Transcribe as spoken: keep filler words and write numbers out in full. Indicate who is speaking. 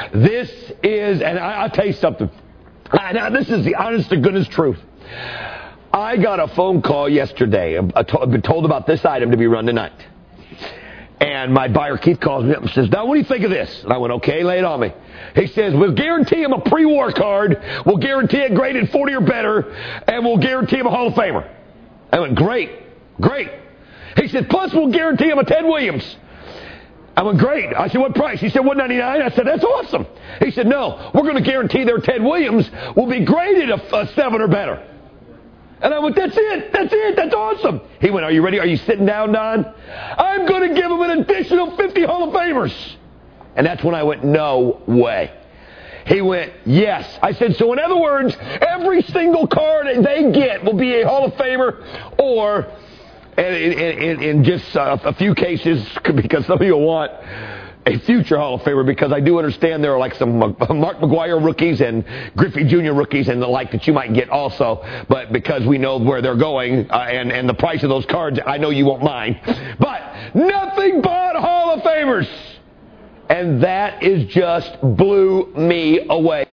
Speaker 1: This is, and I, I'll tell you something. I, now, this is the honest to goodness truth. I got a phone call yesterday. I've been told about this item to be run tonight. And my buyer, Keith, calls me up and says, "Now, what do you think of this?" And I went, "Okay, lay it on me." He says, "We'll guarantee him a pre-war card. We'll guarantee it graded forty or better. And we'll guarantee him a Hall of Famer." I went, "Great, great." He said, "Plus, we'll guarantee him a Ted Williams." I went, "Great." I said, "What price?" He said, one ninety-nine. I said, "That's awesome." He said, "No, we're going to guarantee their Ted Williams will be graded a, a seven or better." And I went, "That's it. That's it. That's awesome." He went, "Are you ready? Are you sitting down, Don? I'm going to give him an additional fifty Hall of Famers." And that's when I went, "No way." He went, "Yes." I said, "So in other words, every single card that they get will be a Hall of Famer, or in, in, in just a, a few cases, because some of you want a future Hall of Famer, because I do understand there are like some Mark McGwire rookies and Griffey Junior rookies and the like that you might get also, but because we know where they're going uh, and, and the price of those cards, I know you won't mind. But nothing but Hall of Famers. And that is just blew me away.